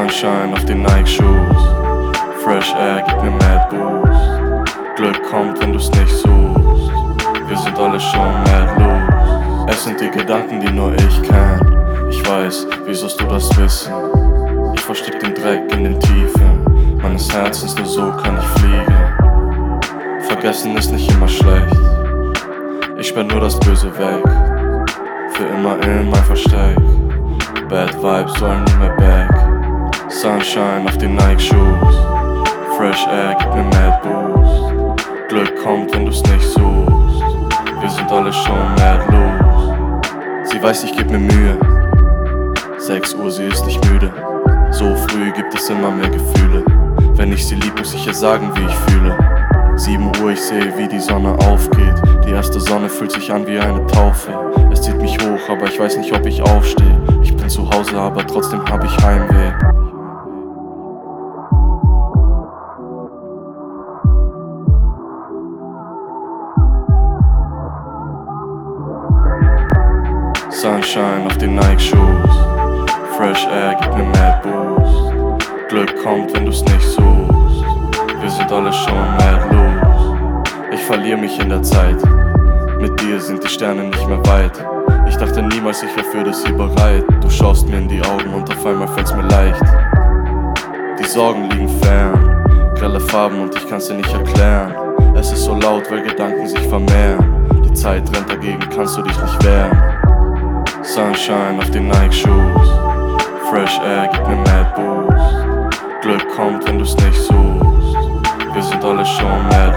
Sunshine auf den Nike-Shoes. Fresh Air gibt mir Mad Boost. Glück kommt, wenn du's nicht suchst. Wir sind alle schon mad loose. Es sind die Gedanken, die nur ich kenn. Ich weiß, wie sollst du das wissen? Ich versteck den Dreck in den Tiefen meines Herzens, nur so kann ich fliegen. Vergessen ist nicht immer schlecht. Ich sperr nur das Böse weg. Für immer in mein Versteck. Bad Vibes wollen nie mehr back. Sunshine auf den Nike-Shoes. Fresh Air gibt mir Mad Boost. Glück kommt, wenn du's nicht suchst. Wir sind alle schon mad loose. Sie weiß, ich geb mir Mühe. 6 Uhr, sie ist nicht müde. So früh gibt es immer mehr Gefühle. Wenn ich sie lieb, muss ich ihr sagen, wie ich fühle. 7 Uhr, ich sehe, wie die Sonne aufgeht. Die erste Sonne fühlt sich an wie eine Taufe. Es zieht mich hoch, aber ich weiß nicht, ob ich aufstehe. Ich bin zu Hause, aber trotzdem hab ich Heimweh. Sunshine auf den Nike-Shoes. Fresh Air gibt mir Mad Boost. Glück kommt, wenn du's nicht suchst. Wir sind alle schon mad loose. Ich verliere mich in der Zeit. Mit dir sind die Sterne nicht mehr weit. Ich dachte niemals, ich wär für das hier bereit. Du schaust mir in die Augen und auf einmal fällt's mir leicht. Die Sorgen liegen fern. Grelle Farben und ich kann's dir nicht erklären. Es ist so laut, weil Gedanken sich vermehren. Die Zeit rennt dagegen, kannst du dich nicht wehren. Sunshine auf den Nike-Shoes. Fresh Air gibt mir Mad Boost. Glück kommt, wenn du's nicht suchst. Wir sind alle schon mad